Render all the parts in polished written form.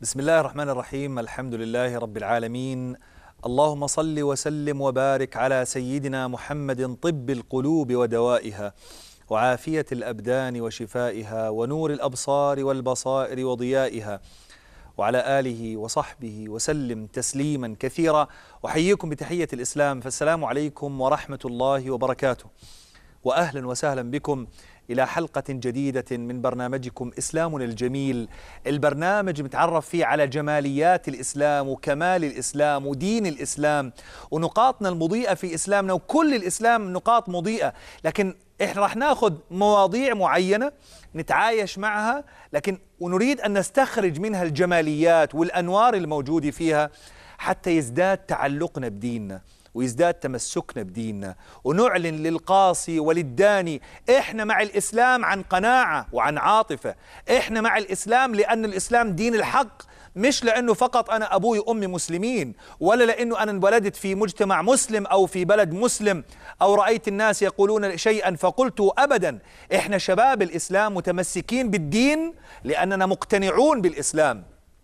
بسم الله الرحمن الرحيم. الحمد لله رب العالمين. اللهم صل وسلم وبارك على سيدنا محمد طب القلوب ودوائها وعافية الأبدان وشفائها ونور الأبصار والبصائر وضيائها وعلى آله وصحبه وسلم تسليما كثيرا. أحييكم بتحية الإسلام، فالسلام عليكم ورحمة الله وبركاته، وأهلا وسهلا بكم إلى حلقة جديدة من برنامجكم إسلامنا الجميل، البرنامج متعرف فيه على جماليات الإسلام وكمال الإسلام ودين الإسلام ونقاطنا المضيئة في إسلامنا، وكل الإسلام نقاط مضيئة، لكن إحنا راح ناخذ مواضيع معينة نتعايش معها، لكن ونريد أن نستخرج منها الجماليات والأنوار الموجودة فيها حتى يزداد تعلقنا بديننا ويزداد تمسكنا بديننا، ونعلن للقاصي وللداني إحنا مع الإسلام عن قناعة وعن عاطفة. إحنا مع الإسلام لأن الإسلام دين الحق، مش لأنه فقط أنا أبوي وأمي مسلمين، ولا لأنه أنا انولدت في مجتمع مسلم أو في بلد مسلم أو رأيت الناس يقولون شيئا فقلته. أبدا، إحنا شباب الإسلام متمسكين بالدين لأننا مقتنعون بالإسلام،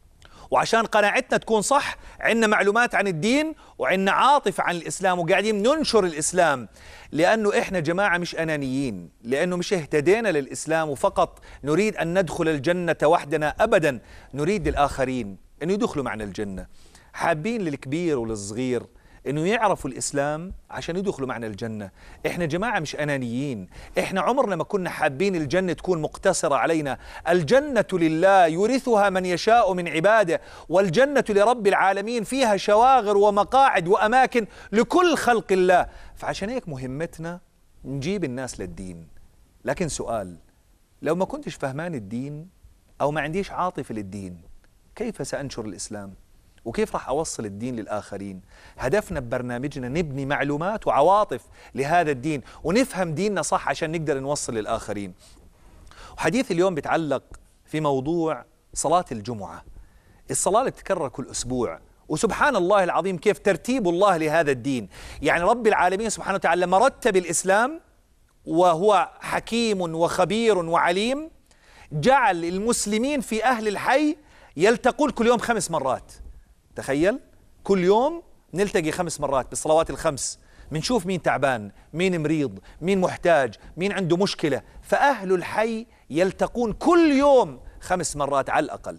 وعشان قناعتنا تكون صح عندنا معلومات عن الدين وعندنا عاطفة عن الإسلام وقاعدين ننشر الإسلام، لأنه إحنا جماعة مش أنانيين، لأنه مش اهتدينا للإسلام وفقط نريد أن ندخل الجنة وحدنا، أبدا نريد للآخرين أن يدخلوا معنا الجنة، حابين للكبير وللصغير إنه يعرفوا الإسلام عشان يدخلوا معنا الجنة. إحنا جماعة مش أنانيين، إحنا عمرنا ما كنا حابين الجنة تكون مقتصرة علينا. الجنة لله يورثها من يشاء من عباده، والجنة لرب العالمين فيها شواغر ومقاعد وأماكن لكل خلق الله، فعشان هيك مهمتنا نجيب الناس للدين. لكن سؤال، لو ما كنتش فهمان الدين أو ما عنديش عاطفة للدين، كيف سأنشر الإسلام؟ وكيف راح أوصل الدين للآخرين؟ هدفنا ببرنامجنا نبني معلومات وعواطف لهذا الدين ونفهم ديننا صح عشان نقدر نوصل للآخرين. وحديث اليوم بيتعلق في موضوع صلاة الجمعة، الصلاة اللي بتتكرر كل أسبوع، وسبحان الله العظيم كيف ترتيب الله لهذا الدين. يعني رب العالمين سبحانه وتعالى لما رتب الإسلام وهو حكيم وخبير وعليم، جعل المسلمين في أهل الحي يلتقون كل يوم 5 مرات. تخيل، كل يوم نلتقي 5 مرات بالصلوات الخمس، منشوف مين تعبان، مين مريض، مين محتاج، مين عنده مشكلة، فأهل الحي يلتقون كل يوم 5 مرات على الأقل.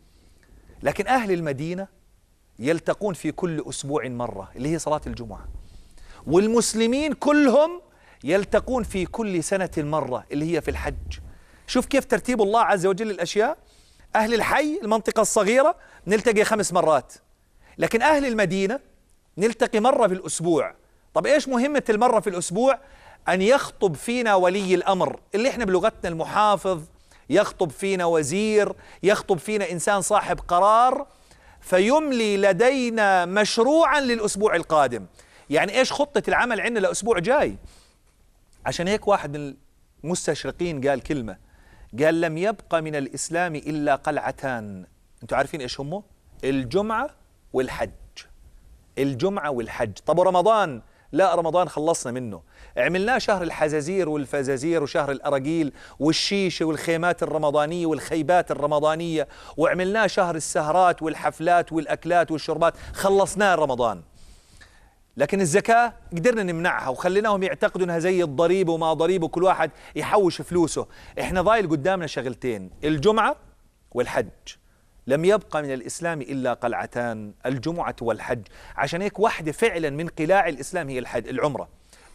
لكن أهل المدينة يلتقون في كل أسبوع مرة اللي هي صلاة الجمعة، والمسلمين كلهم يلتقون في كل سنة مرة اللي هي في الحج. شوف كيف ترتيب الله عز وجل الأشياء. أهل الحي المنطقة الصغيرة نلتقي 5 مرات، لكن أهل المدينة نلتقي مرة في الأسبوع. طب إيش مهمة المرة في الأسبوع؟ أن يخطب فينا ولي الأمر اللي إحنا بلغتنا المحافظ، يخطب فينا وزير، يخطب فينا إنسان صاحب قرار، فيملي لدينا مشروعا للأسبوع القادم. يعني إيش خطة العمل عندنا لأسبوع جاي؟ عشان هيك واحد من المستشرقين قال كلمة، قال: لم يبقى من الإسلام إلا قلعتان. أنتوا عارفين إيش هم؟ الجمعة والحج. الجمعة والحج. طب ورمضان؟ لا، رمضان خلصنا منه، عملناه شهر الحزازير والفزازير وشهر الأراجيل والشيشة والخيمات الرمضانية والخيبات الرمضانية، وعملناه شهر السهرات والحفلات والأكلات والشربات، خلصناه رمضان. لكن الزكاة قدرنا نمنعها وخليناهم يعتقدوا انها زي الضريبة وما ضريبة وكل واحد يحوش فلوسه. احنا ضايل قدامنا شغلتين، الجمعة والحج. لم يبقى من الإسلام إلا قلعتان، الجمعة والحج. عشان هيك واحدة فعلا من قلاع الإسلام هي العمرة.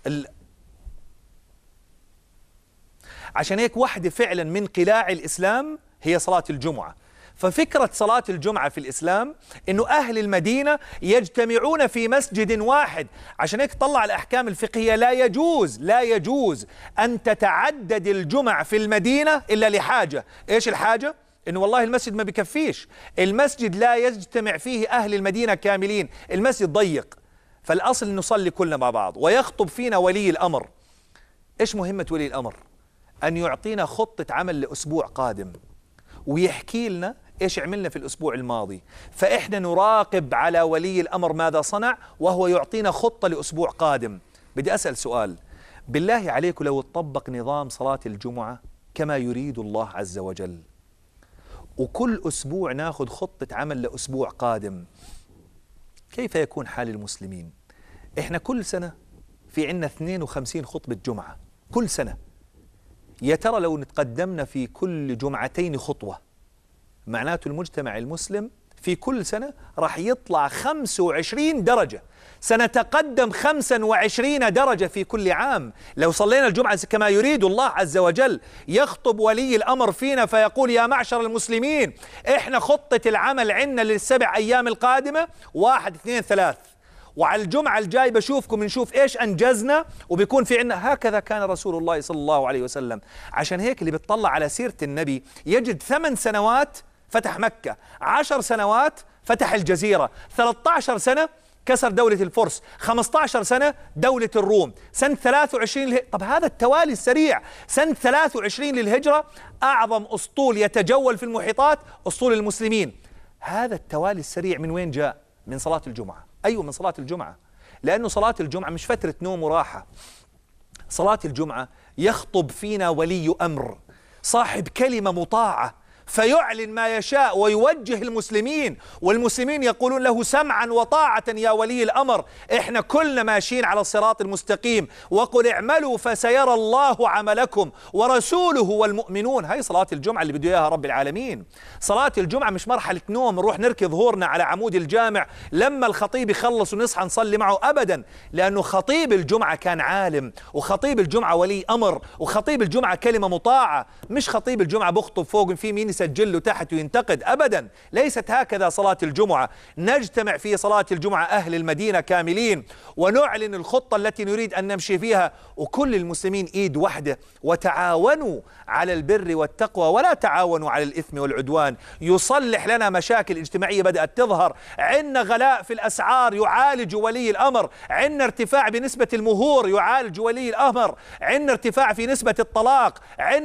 عشان هيك واحدة فعلا من قلاع الإسلام هي صلاة الجمعة. ففكرة صلاة الجمعة في الإسلام إنه أهل المدينة يجتمعون في مسجد واحد. عشان هيك طلع الأحكام الفقهية، لا يجوز أن تتعدد الجمع في المدينة إلا لحاجة. إيش الحاجة؟ إنه والله المسجد ما بكفيش، المسجد لا يجتمع فيه أهل المدينة كاملين، المسجد ضيق، فالأصل نصلي كلنا مع بعض. ويخطب فينا ولي الأمر. إيش مهمة ولي الأمر؟ أن يعطينا خطة عمل لأسبوع قادم، ويحكي لنا إيش عملنا في الأسبوع الماضي، فإحنا نراقب على ولي الأمر ماذا صنع وهو يعطينا خطة لأسبوع قادم. بدي أسأل سؤال، بالله عليكم لو تطبق نظام صلاة الجمعة كما يريد الله عز وجل، وكل أسبوع ناخذ خطة عمل لأسبوع قادم. كيف يكون حال المسلمين؟ إحنا كل سنة في عنا 52 خطبة جمعة كل سنة. يا ترى لو نتقدمنا في كل جمعتين خطوة، معناته المجتمع المسلم في كل سنة راح يطلع 25 درجة، سنتقدم 25 درجة في كل عام. لو صلينا الجمعة كما يريد الله عز وجل، يخطب ولي الأمر فينا فيقول: يا معشر المسلمين، إحنا خطة العمل عندنا لل7 أيام القادمة 1 2 3، وعلى الجمعة الجاي بشوفكم نشوف إيش أنجزنا، وبيكون في عنا. هكذا كان رسول الله صلى الله عليه وسلم. عشان هيك اللي بيطلع على سيرة النبي يجد 8 سنوات فتح مكة، 10 سنوات فتح الجزيرة، 13 سنة كسر دولة الفرس، 15 سنة دولة الروم، سنة 23 طب هذا التوالي السريع. سنة 23 للهجرة أعظم أسطول يتجول في المحيطات أسطول المسلمين. هذا التوالي السريع من وين جاء؟ من صلاة الجمعة. أيوة، من صلاة الجمعة، لأنه صلاة الجمعة مش فترة نوم وراحة. صلاة الجمعة يخطب فينا ولي أمر صاحب كلمة مطاعة، فيعلن ما يشاء ويوجه المسلمين، والمسلمين يقولون له: سمعا وطاعة يا ولي الأمر، إحنا كلنا ماشيين على الصراط المستقيم، وقل اعملوا فسيرى الله عملكم ورسوله والمؤمنون. هاي صلاة الجمعة اللي بده إياها رب العالمين. صلاة الجمعة مش مرحلة نوم نروح نركض ظهورنا على عمود الجامع لما الخطيب يخلص ونصحى نصلي معه، أبدا، لأنه خطيب الجمعة كان عالم، وخطيب الجمعة ولي أمر، وخطيب الجمعة كلمة مطاعة. مش خطيب الجمعة بخطب فوق في مين يسجل له تحت وينتقد، أبدا، ليست هكذا صلاة الجمعة. نجتمع في صلاة الجمعة أهل المدينة كاملين ونعلن الخطة التي نريد أن نمشي فيها، وكل المسلمين إيد واحدة، وتعاونوا على البر والتقوى ولا تعاونوا على الإثم والعدوان. يصلح لنا مشاكل اجتماعية بدأت تظهر، عندنا غلاء في الأسعار يعالج ولي الأمر، عندنا ارتفاع بنسبة المهور يعالج ولي الأمر، عندنا ارتفاع في نسبة الطلاق،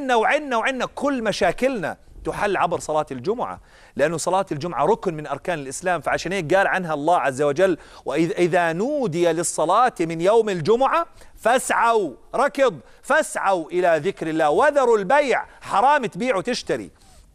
عندنا كل مشاكلنا تحل عبر صلاة الجمعة، لأنه صلاة الجمعة ركن من أركان الإسلام. فعشان هيك قال عنها الله عز وجل: وإذا نودي للصلاة من يوم الجمعة فاسعوا، ركض، فاسعوا إلى ذكر الله وذروا البيع. حرام تبيع وتشتري.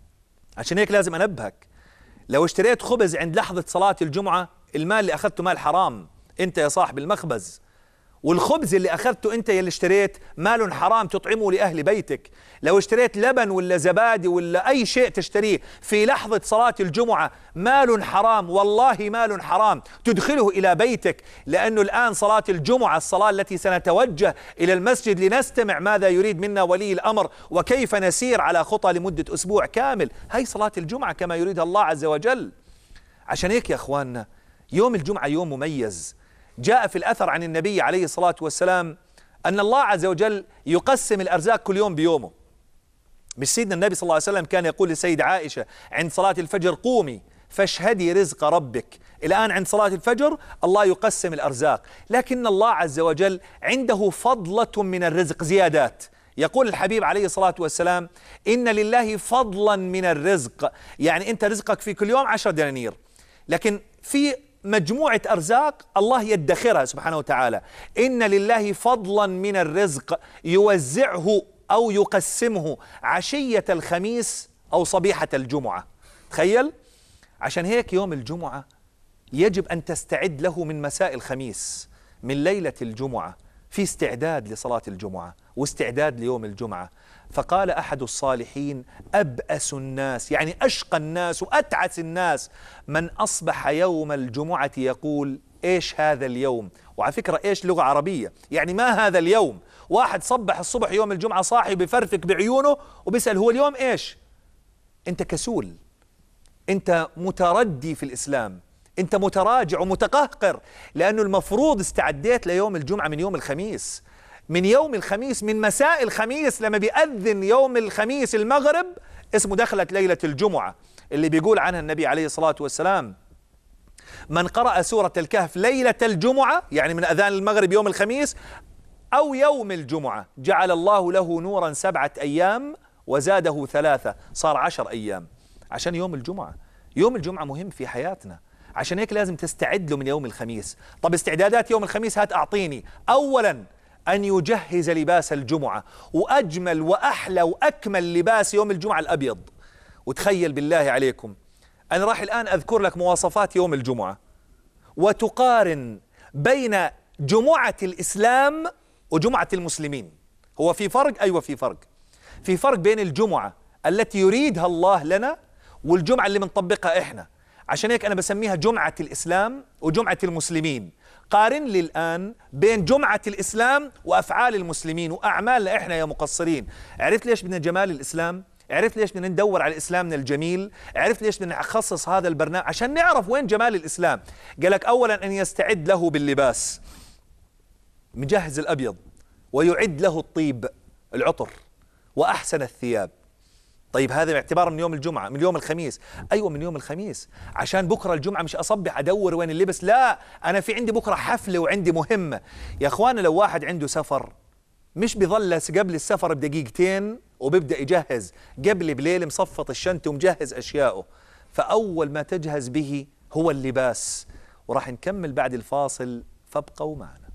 عشان هيك لازم أنبهك، لو اشتريت خبز عند لحظة صلاة الجمعة، المال اللي أخذته مال حرام، أنت يا صاحب المخبز، والخبز اللي أخذته أنت يلي اشتريت مال حرام تطعمه لأهل بيتك. لو اشتريت لبن ولا زبادي ولا أي شيء تشتريه في لحظة صلاة الجمعة، مال حرام، والله مال حرام تدخله إلى بيتك. لأنه الآن صلاة الجمعة، الصلاة التي سنتوجه إلى المسجد لنستمع ماذا يريد منا ولي الأمر وكيف نسير على خطى لمدة أسبوع كامل، هي صلاة الجمعة كما يريدها الله عز وجل. عشان هيك يا أخواننا، يوم الجمعة يوم مميز. جاء في الأثر عن النبي عليه الصلاة والسلام أن الله عز وجل يقسم الأرزاق كل يوم بيومه. مش سيدنا النبي صلى الله عليه وسلم كان يقول للسيد عائشة عند صلاة الفجر: قومي فاشهدي رزق ربك. الآن عند صلاة الفجر الله يقسم الأرزاق، لكن الله عز وجل عنده فضلة من الرزق، زيادات. يقول الحبيب عليه الصلاة والسلام: إن لله فضلا من الرزق، يعني أنت رزقك في كل يوم 10 دنانير، لكن في مجموعة أرزاق الله يدخرها سبحانه وتعالى. إن لله فضلا من الرزق يوزعه أو يقسمه عشية الخميس أو صبيحة الجمعة. تخيل. عشان هيك يوم الجمعة يجب أن تستعد له من مساء الخميس، من ليلة الجمعة، في استعداد لصلاة الجمعة واستعداد ليوم الجمعة. فقال أحد الصالحين: أبأس الناس، يعني أشقى الناس وأتعس الناس، من أصبح يوم الجمعة يقول: إيش هذا اليوم؟ وعلى فكرة إيش لغة عربية، يعني ما هذا اليوم. واحد صبح الصبح يوم الجمعة صاحي بفرفك بعيونه وبيسأل: هو اليوم إيش؟ أنت كسول، أنت متردي في الإسلام، أنت متراجع ومتقهقر، لأنه المفروض استعديت ليوم الجمعة من يوم الخميس، من يوم الخميس، من مساء الخميس، لما بيأذن يوم الخميس المغرب اسمه دخلت ليلة الجمعة، اللي بيقول عنها النبي عليه الصلاة والسلام: من قرأ سورة الكهف ليلة الجمعة، يعني من أذان المغرب يوم الخميس أو يوم الجمعة، جعل الله له نورا 7 أيام وزاده 3، صار 10 أيام. عشان يوم الجمعة، يوم الجمعة مهم في حياتنا، عشان هيك لازم تستعد له من يوم الخميس. طب استعدادات يوم الخميس هات أعطيني. أولا أن يجهز لباس الجمعة، وأجمل وأحلى وأكمل لباس يوم الجمعة الأبيض، وتخيل بالله عليكم، أنا راح الآن أذكر لك مواصفات يوم الجمعة، وتقارن بين جمعة الإسلام وجمعة المسلمين. هو في فرق؟ أيوة في فرق. في فرق بين الجمعة التي يريدها الله لنا والجمعة اللي بنطبقها إحنا. عشان هيك أنا بسميها جمعة الإسلام وجمعة المسلمين. قارن لي الآن بين جمعة الإسلام وأفعال المسلمين وأعمالنا إحنا يا مقصرين. عرفت ليش بدنا جمال الإسلام؟ عرفت ليش بدنا ندور على إسلامنا الجميل؟ عرفت ليش بدنا نخصص هذا البرنامج؟ عشان نعرف وين جمال الإسلام. قالك أولا أن يستعد له باللباس، مجهز الأبيض، ويعد له الطيب العطر وأحسن الثياب. طيب هذا باعتبار من يوم الجمعة، من يوم الخميس. أيوة من يوم الخميس، عشان بكرة الجمعة مش أصبح أدور وين اللبس، لا، أنا في عندي بكرة حفلة وعندي مهمة. يا أخوانا لو واحد عنده سفر مش بيظل قبل السفر بدقيقتين وبيبدأ يجهز، قبل بليل مصفط الشنطة ومجهز أشياءه. فأول ما تجهز به هو اللباس. وراح نكمل بعد الفاصل، فابقوا معنا.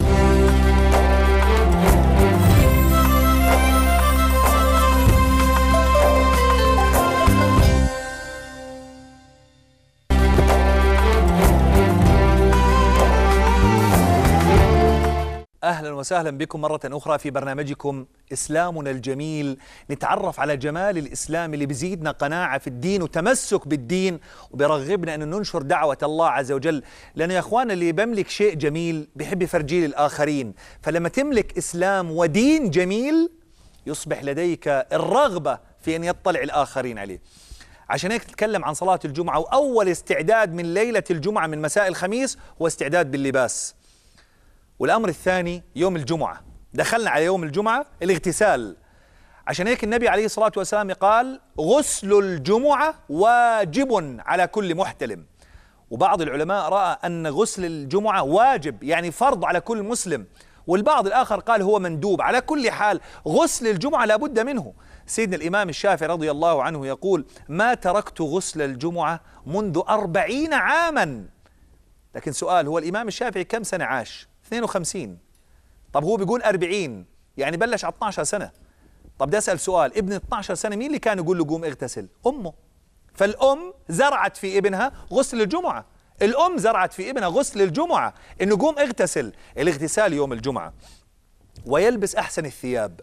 أهلا وسهلا بكم مرة أخرى في برنامجكم إسلامنا الجميل. نتعرف على جمال الإسلام اللي بيزيدنا قناعة في الدين وتمسك بالدين، وبيرغبنا أن ننشر دعوة الله عز وجل. لأن يا أخوانا اللي بيملك شيء جميل بيحب يفرجيه للآخرين. فلما تملك إسلام ودين جميل يصبح لديك الرغبة في أن يطلع الآخرين عليه. عشان هيك نتكلم عن صلاة الجمعة، وأول استعداد من ليلة الجمعة من مساء الخميس هو استعداد باللباس. والأمر الثاني يوم الجمعة، دخلنا على يوم الجمعة الاغتسال. عشان هيك النبي عليه الصلاة والسلام قال غسل الجمعة واجب على كل محتلم. وبعض العلماء رأى أن غسل الجمعة واجب يعني فرض على كل مسلم، والبعض الآخر قال هو مندوب. على كل حال غسل الجمعة لابد منه. سيدنا الإمام الشافعي رضي الله عنه يقول ما تركت غسل الجمعة منذ 40 عاما. لكن سؤال، هو الإمام الشافعي كم سنة عاش؟ 52. طب هو بيقول 40، يعني بلش على 12 سنة. طب بدي أسأل سؤال، ابن 12 سنة مين اللي كان يقول له قوم اغتسل؟ أمه. فالأم زرعت في ابنها غسل الجمعة، الأم زرعت في ابنها غسل الجمعة، إنه قوم اغتسل. الاغتسال يوم الجمعة، ويلبس أحسن الثياب،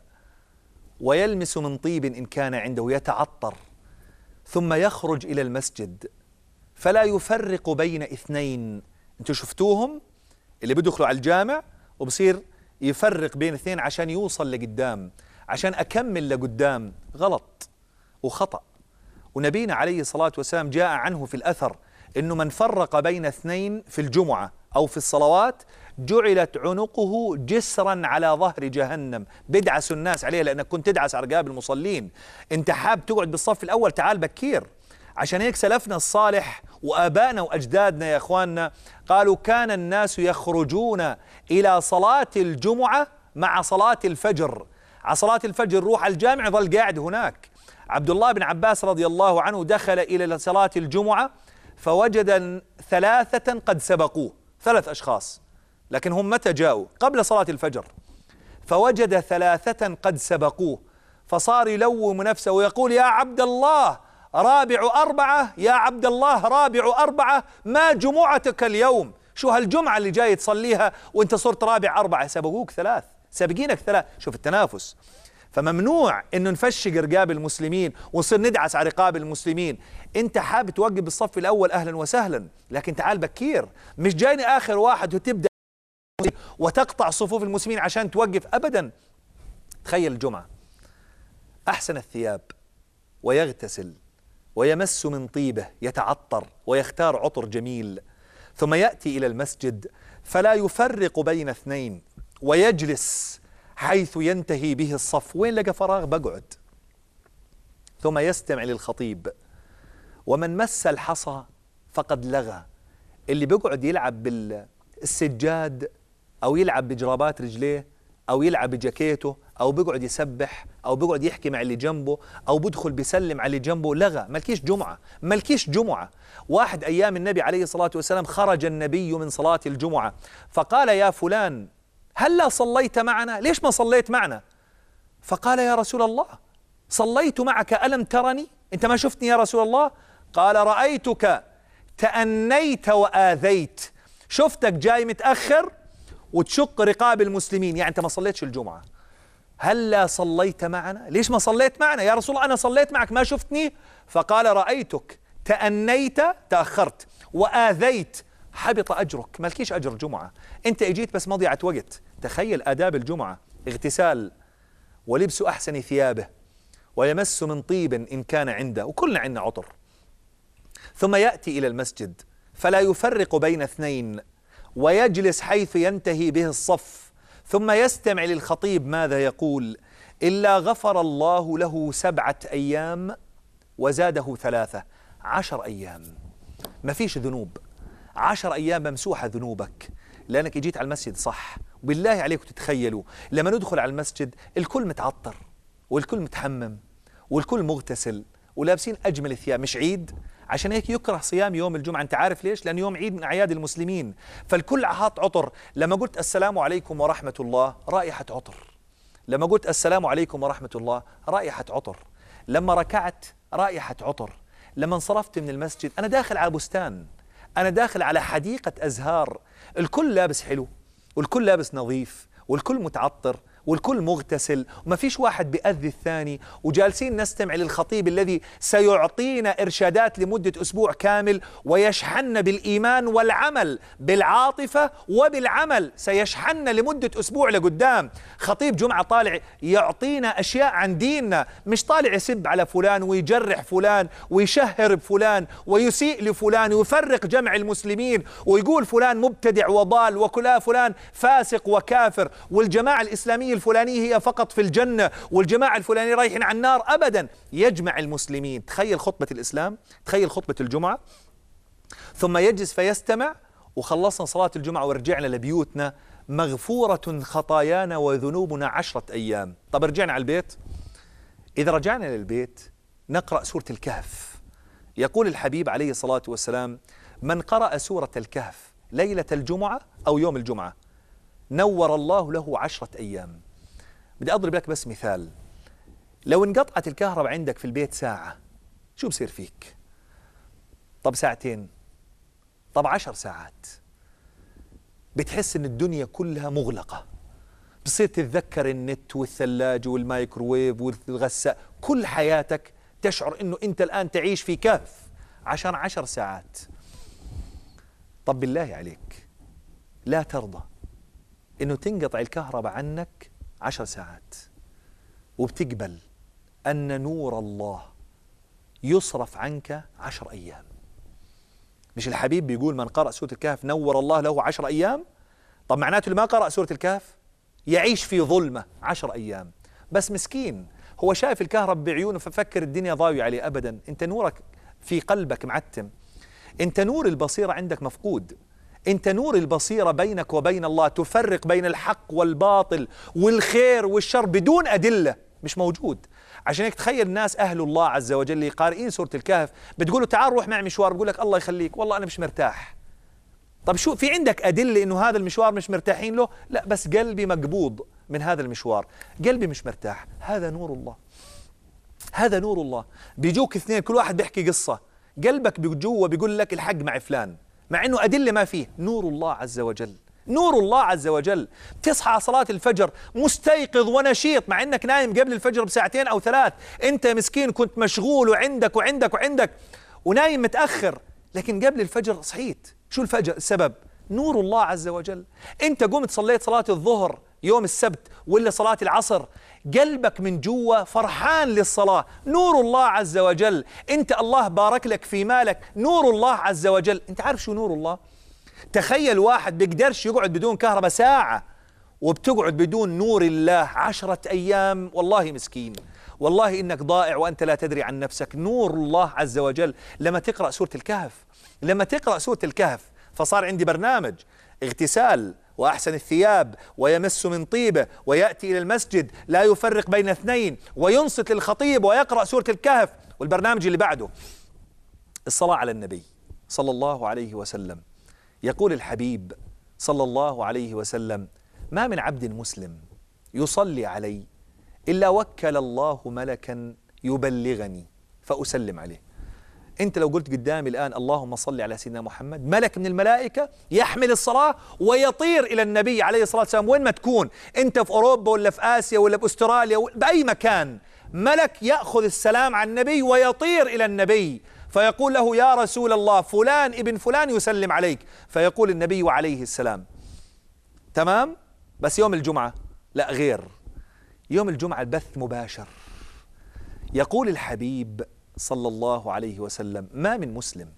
ويلمس من طيب إن كان عنده، يتعطر، ثم يخرج إلى المسجد فلا يفرق بين اثنين. انتوا شفتوهم اللي بيدخلوا على الجامع وبصير يفرق بين اثنين عشان يوصل لقدام، عشان أكمل لقدام. غلط وخطأ. ونبينا عليه الصلاة والسلام جاء عنه في الأثر إنه من فرق بين اثنين في الجمعة أو في الصلوات جعلت عنقه جسرا على ظهر جهنم. بدعس الناس عليه لأنك كنت تدعس على رقاب المصلين. انت حاب تقعد بالصف الأول، تعال بكير. عشان هيك سلفنا الصالح وآبائنا وأجدادنا يا أخواننا قالوا كان الناس يخرجون إلى صلاة الجمعة مع صلاة الفجر. على صلاة الفجر روح على الجامع، ظل قاعد هناك. عبد الله بن عباس رضي الله عنه دخل إلى صلاة الجمعة فوجد 3 قد سبقوه، 3 أشخاص، لكن هم متى جاءوا؟ قبل صلاة الفجر. فوجد 3 قد سبقوه، فصار يلوم نفسه ويقول يا عبد الله رابع 4، يا عبد الله رابع 4، ما جمعتك اليوم؟ شو هالجمعة اللي جاي تصليها وانت صرت رابع 4؟ سبقوك 3، سابقينك 3. شوف التنافس. فممنوع انه نفشق رقاب المسلمين ونصير ندعس على رقاب المسلمين. انت حابب توقف بالصف الاول اهلا وسهلا، لكن تعال بكير. مش جايني اخر واحد وتبدا وتقطع صفوف المسلمين عشان توقف ابدا. تخيل الجمعة، احسن الثياب ويغتسل ويمس من طيبه، يتعطر ويختار عطر جميل، ثم يأتي إلى المسجد فلا يفرق بين اثنين، ويجلس حيث ينتهي به الصف. وين لقى فراغ بقعد. ثم يستمع للخطيب. ومن مس الحصى فقد لغى. اللي بيقعد يلعب بالسجاد أو يلعب بجرابات رجليه أو يلعب بجاكيته أو بيقعد يسبح أو بيقعد يحكي مع اللي جنبه أو بدخل بيسلم على اللي جنبه، لغى. ملكيش جمعة، ملكيش جمعة. واحد أيام النبي عليه الصلاة والسلام خرج النبي من صلاة الجمعة فقال يا فلان هلا صليت معنا؟ ليش ما صليت معنا؟ فقال يا رسول الله صليت معك ألم ترني؟ أنت ما شفتني يا رسول الله؟ قال رأيتك تأنيت وآذيت، شفتك جاي متأخر وتشق رقاب المسلمين، يعني أنت ما صليتش الجمعة. هلا صليت معنا؟ ليش ما صليت معنا يا رسول الله؟ أنا صليت معك ما شفتني؟ فقال رأيتك تأنيت، تأخرت، وآذيت، حبط أجرك، مالكيش أجر الجمعة، أنت إجيت بس مضيعة وقت. تخيل آداب الجمعة: اغتسال، ولبس أحسن ثيابه، ويمس من طيب إن كان عنده، وكلنا عندنا عطر، ثم يأتي إلى المسجد فلا يفرق بين اثنين، ويجلس حيث ينتهي به الصف، ثم يستمع للخطيب ماذا يقول: إلا غفر الله له 7 أيام وزاده 3، 10 أيام ما فيش ذنوب، 10 أيام ممسوحة ذنوبك لأنك جيت على المسجد صح. وبالله عليكم تتخيلوا لما ندخل على المسجد الكل متعطر والكل متحمم والكل مغتسل ولابسين أجمل ثياب، مش عيد؟ عشان هيك يكره صيام يوم الجمعة. أنت عارف ليش؟ لأن يوم عيد من أعياد المسلمين، فالكل حاط عطر. لما قلت السلام عليكم ورحمة الله، رائحة عطر. لما قلت السلام عليكم ورحمة الله، رائحة عطر. لما ركعت، رائحة عطر. لما انصرفت من المسجد، أنا داخل على بستان، أنا داخل على حديقة أزهار، الكل لابس حلو والكل لابس نظيف والكل متعطر والكل مغتسل، وما فيش واحد بيأذي الثاني، وجالسين نستمع للخطيب الذي سيعطينا إرشادات لمدة أسبوع كامل، ويشحن بالإيمان والعمل، بالعاطفة وبالعمل، سيشحن لمدة أسبوع لقدام. خطيب جمعة طالع يعطينا أشياء عن ديننا، مش طالع يسب على فلان ويجرح فلان ويشهر بفلان ويسيء لفلان ويفرق جمع المسلمين ويقول فلان مبتدع وضال وكلا فلان فاسق وكافر، والجماعة الإسلامية الفلانية هي فقط في الجنة والجماعة الفلانية رايحين على النار. أبدا، يجمع المسلمين. تخيل خطبة الإسلام، تخيل خطبة الجمعة، ثم يجلس فيستمع، وخلصنا صلاة الجمعة ورجعنا لبيوتنا مغفورة خطايانا وذنوبنا 10 أيام. طب رجعنا على البيت، إذا رجعنا للبيت نقرأ سورة الكهف. يقول الحبيب عليه الصلاة والسلام: من قرأ سورة الكهف ليلة الجمعة أو يوم الجمعة نور الله له 10 أيام. بدي أضرب لك بس مثال: لو انقطعت الكهرباء عندك في البيت ساعة، شو بصير فيك؟ طب ساعتين، طب 10 ساعات، بتحس إن الدنيا كلها مغلقة، بصير تتذكر النت والثلاجة والمايكروويف والغسالة، كل حياتك تشعر إنه أنت الآن تعيش في كهف عشان 10 ساعات. طب بالله عليك لا ترضى إنه تنقطع الكهرباء عنك 10 ساعات وبتقبل أن نور الله يصرف عنك 10 أيام؟ مش الحبيب بيقول من قرأ سورة الكهف نور الله له 10 أيام؟ طب معناته اللي ما قرأ سورة الكهف يعيش في ظلمة 10 أيام. بس مسكين هو شايف الكهرباء بعيونه ففكر الدنيا ضاوية عليه. أبدا، أنت نورك في قلبك معتم، أنت نور البصيرة عندك مفقود، أنت نور البصيرة بينك وبين الله، تفرق بين الحق والباطل والخير والشر بدون أدلة، مش موجود. عشان هيك تخيل الناس أهل الله عز وجل اللي قارئين سورة الكهف، بتقولوا تعال روح معي مشوار، بقول لك الله يخليك والله أنا مش مرتاح. طب شو في عندك أدلة إنه هذا المشوار مش مرتاحين له؟ لا، بس قلبي مقبوض من هذا المشوار، قلبي مش مرتاح. هذا نور الله، هذا نور الله. بيجوك اثنين كل واحد بيحكي قصة، قلبك جوا بيقول لك الحق مع فلان، مع إنه أدلة ما فيه. نور الله عز وجل، نور الله عز وجل. تصحى على صلاة الفجر مستيقظ ونشيط مع إنك نايم قبل الفجر بساعتين أو 3، أنت مسكين كنت مشغول وعندك وعندك وعندك ونايم متأخر، لكن قبل الفجر صحيت. شو الفجر؟ السبب نور الله عز وجل. أنت قمت صليت صلاة الظهر يوم السبت ولا صلاة العصر، قلبك من جوا فرحان للصلاة، نور الله عز وجل. أنت الله بارك لك في مالك، نور الله عز وجل. أنت عارف شو نور الله؟ تخيل واحد بيقدرش يقعد بدون كهرباء ساعة، وبتقعد بدون نور الله 10 أيام. والله مسكين، والله إنك ضائع وأنت لا تدري عن نفسك. نور الله عز وجل. لما تقرأ سورة الكهف، لما تقرأ سورة الكهف، فصار عندي برنامج اغتسال وأحسن الثياب ويمس من طيبه ويأتي إلى المسجد لا يفرق بين اثنين وينصت للخطيب ويقرأ سورة الكهف. والبرنامج اللي بعده الصلاة على النبي صلى الله عليه وسلم. يقول الحبيب صلى الله عليه وسلم: ما من عبد مسلم يصلي علي إلا وكل الله ملكا يبلغني فأسلم عليه. أنت لو قلت قدامي الآن اللهم صل على سيدنا محمد، ملك من الملائكة يحمل الصلاة ويطير إلى النبي عليه الصلاة والسلام وين ما تكون، أنت في أوروبا ولا في آسيا ولا بأستراليا ولا بأي مكان، ملك يأخذ السلام عن النبي ويطير إلى النبي فيقول له يا رسول الله فلان ابن فلان يسلم عليك، فيقول النبي عليه السلام. تمام؟ بس يوم الجمعة لا، غير. يوم الجمعة البث مباشر. يقول الحبيب صلى الله عليه وسلم: ما من مسلم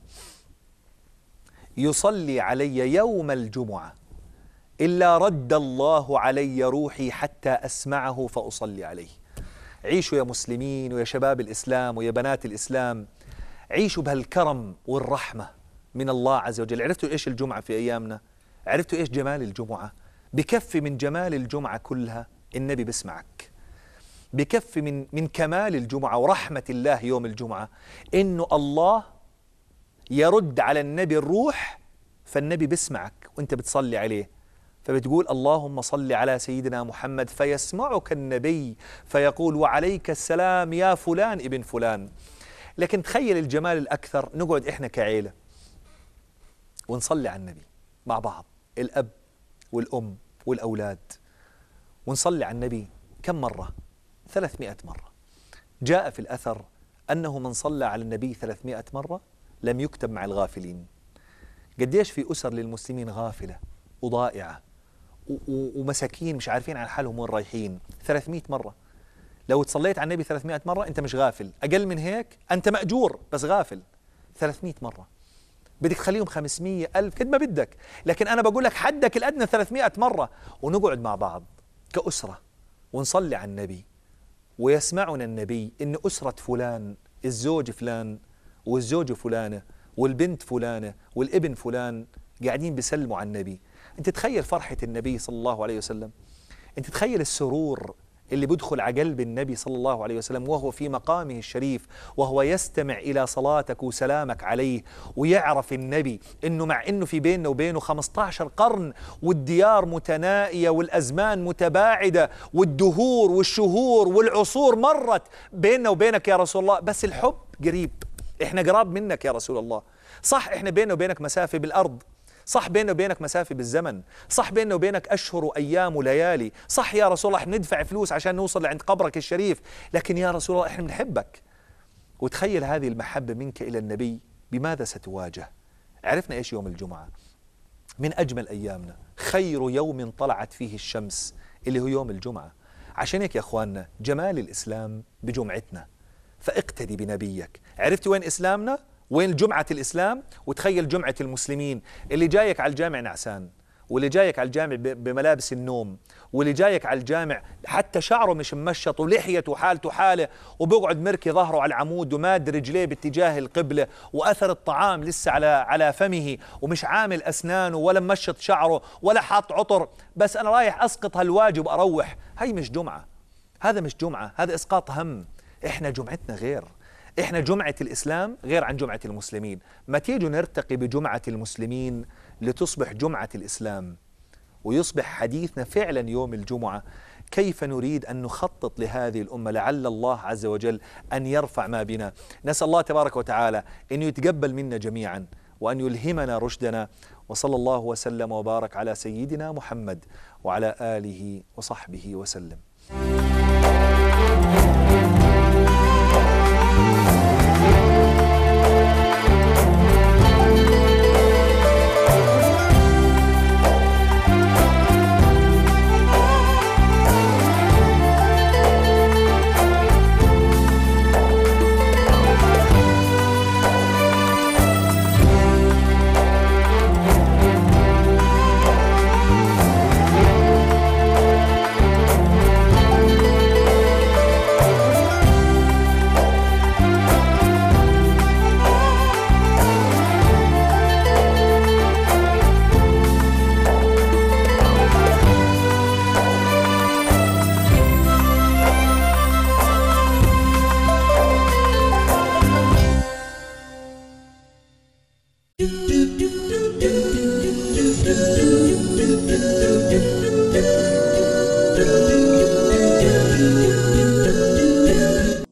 يصلي علي يوم الجمعة إلا رد الله علي روحي حتى أسمعه فأصلي عليه. عيشوا يا مسلمين ويا شباب الإسلام ويا بنات الإسلام، عيشوا بهالكرم والرحمة من الله عز وجل. عرفتوا إيش الجمعة في أيامنا؟ عرفتوا إيش جمال الجمعة؟ بكفي من جمال الجمعة كلها النبي بسمعك. بكفي من كمال الجمعة ورحمة الله يوم الجمعة إنه الله يرد على النبي الروح، فالنبي بسمعك وانت بتصلي عليه، فبتقول اللهم صل على سيدنا محمد، فيسمعك النبي فيقول وعليك السلام يا فلان ابن فلان. لكن تخيل الجمال الأكثر، نقعد إحنا كعيلة ونصلي على النبي مع بعض، الأب والأم والأولاد، ونصلي على النبي كم مرة؟ 300 مرة. جاء في الأثر أنه من صلى على النبي 300 مرة لم يكتب مع الغافلين. قديش في أسر للمسلمين غافلة وضائعة ومساكين مش عارفين عن حالهم وين رايحين. 300 مرة. لو تصليت على النبي 300 مرة أنت مش غافل، أقل من هيك أنت مأجور بس غافل. 300 مرة بدك تخليهم 500 ألف قد ما بدك، لكن أنا بقول لك حدك الأدنى 300 مرة. ونقعد مع بعض كأسرة ونصلي على النبي ويسمعنا النبي إن أسرة فلان، الزوج فلان والزوجة فلانة والبنت فلانة والابن فلان قاعدين بيسلموا على النبي. أنت تخيل فرحة النبي صلى الله عليه وسلم، أنت تخيل السرور اللي بدخل على قلب النبي صلى الله عليه وسلم وهو في مقامه الشريف، وهو يستمع إلى صلاتك وسلامك عليه، ويعرف النبي إنه مع إنه في بيننا وبينه 15 قرن والديار متنائية والأزمان متباعدة والدهور والشهور والعصور مرت بيننا وبينك يا رسول الله، بس الحب قريب. إحنا قراب منك يا رسول الله. صح إحنا بيننا وبينك مسافة بالأرض، صح بيننا وبينك مسافة بالزمن، صح بيننا وبينك أشهر وأيام وليالي، صح يا رسول الله إحنا ندفع فلوس عشان نوصل لعند قبرك الشريف، لكن يا رسول الله إحنا بنحبك. وتخيل هذه المحبة منك إلى النبي بماذا ستواجه؟ عرفنا إيش يوم الجمعة من أجمل أيامنا، خير يوم طلعت فيه الشمس اللي هو يوم الجمعة. عشان هيك يا أخواننا جمال الإسلام بجمعتنا، فاقتدي بنبيك. عرفت وين إسلامنا؟ وين جمعة الإسلام؟ وتخيل جمعة المسلمين اللي جايك على الجامع نعسان، واللي جايك على الجامع بملابس النوم، واللي جايك على الجامع حتى شعره مش ممشط ولحيته حالته حاله، وبيقعد مركي ظهره على العمود وماد رجليه باتجاه القبلة، وأثر الطعام لسه على فمه، ومش عامل أسنانه ولا ممشط شعره ولا حاط عطر، بس أنا رايح أسقط هالواجب وأروح. هاي مش جمعة، هذا مش جمعة، هذا إسقاط هم. إحنا جمعتنا غير، إحنا جمعة الإسلام غير عن جمعة المسلمين. ما تيجوا نرتقي بجمعة المسلمين لتصبح جمعة الإسلام، ويصبح حديثنا فعلا يوم الجمعة. كيف نريد أن نخطط لهذه الأمة لعل الله عز وجل أن يرفع ما بنا. نسأل الله تبارك وتعالى أن يتقبل منا جميعا وأن يلهمنا رشدنا. وصلى الله وسلم وبارك على سيدنا محمد وعلى آله وصحبه وسلم.